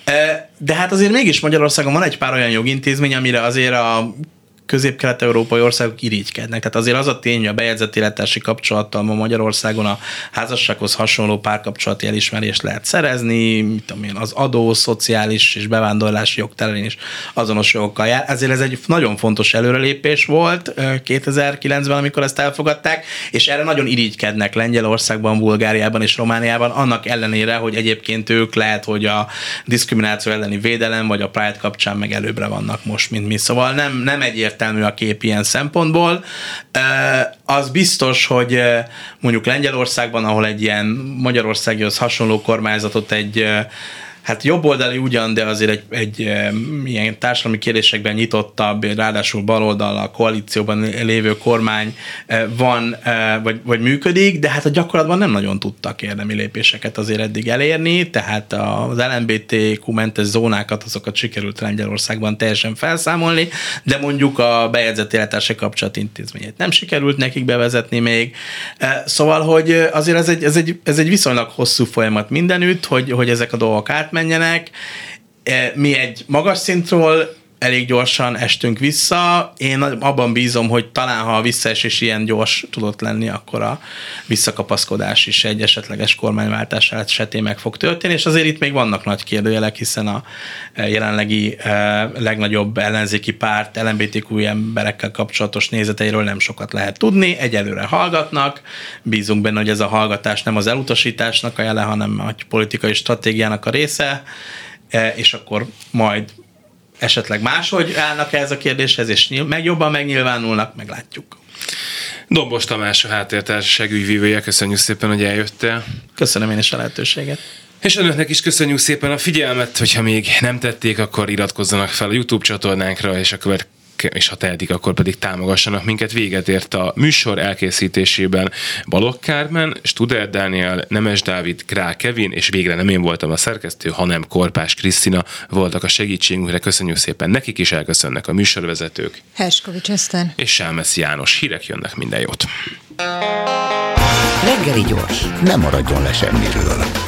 De hát azért mégis Magyarországon van egy pár olyan jogintézmény, amire azért a közép-kelet-európai országok irigykednek. Tehát azért az a tény, hogy a bejegyzett élettársi kapcsolattal ma Magyarországon a házassághoz hasonló párkapcsolati elismerést lehet szerezni, az adó, szociális és bevándorlási jog terén is azonos jogokkal jár. Ezért ez egy nagyon fontos előrelépés volt 2009-ben, amikor ezt elfogadták, és erre nagyon irigykednek Lengyelországban, Bulgáriában és Romániában, annak ellenére, hogy egyébként ők lehet, hogy a diszkrimináció elleni védelem vagy a Pride kapcsán meg előbbre vannak most, mint mi. Szóval nem egyértelmű a kép ilyen szempontból. Az biztos, hogy mondjuk Lengyelországban, ahol egy ilyen Magyarországihoz hasonló kormányzatot egy hát jobboldali ugyan, de azért egy ilyen társadalmi kérdésekben nyitottabb, ráadásul baloldallal koalícióban lévő kormány van, vagy működik, de hát a gyakorlatban nem nagyon tudtak érdemi lépéseket azért eddig elérni, tehát az LMBTQ-mentes zónákat, azokat sikerült Lengyelországban teljesen felszámolni, de mondjuk a bejegyzett élettársi kapcsolat intézményét nem sikerült nekik bevezetni még. Szóval, hogy azért ez egy viszonylag hosszú folyamat mindenütt, hogy ezek a dolgok átmenjenek. Mi egy magas szintről elég gyorsan estünk vissza. Én abban bízom, hogy talán ha a visszaesés ilyen gyors tudott lenni, akkor a visszakapaszkodás is egy esetleges kormányváltás esetén meg fog történni, és azért itt még vannak nagy kérdőjelek, hiszen a jelenlegi legnagyobb ellenzéki párt LMBTQ emberekkel kapcsolatos nézeteiről nem sokat lehet tudni. Egyelőre hallgatnak, bízunk benne, hogy ez a hallgatás nem az elutasításnak a jele, hanem a politikai stratégiának a része, és akkor majd esetleg máshogy állnak ez a kérdéshez, és jobban megnyilvánulnak, meglátjuk. Dombos Tamás, a Háttértársaság ügyvívője, köszönjük szépen, hogy eljöttél. Köszönöm én is a lehetőséget. És önöknek is köszönjük szépen a figyelmet, hogyha még nem tették, akkor iratkozzanak fel a YouTube csatornánkra, és ha tehetik, akkor pedig támogassanak minket. Véget ért a műsor elkészítésében Balogh Kármen, Studer Dániel, Nemes Dávid, Král Kevin, és végre nem én voltam a szerkesztő, hanem Korpás Krisztina voltak a segítségünkre. Köszönjük szépen nekik is, elköszönnek a műsorvezetők. Herskovics Eszter. És Sámesz János. Hírek jönnek, minden jót. Reggeli gyors, nem maradjon le semmiről.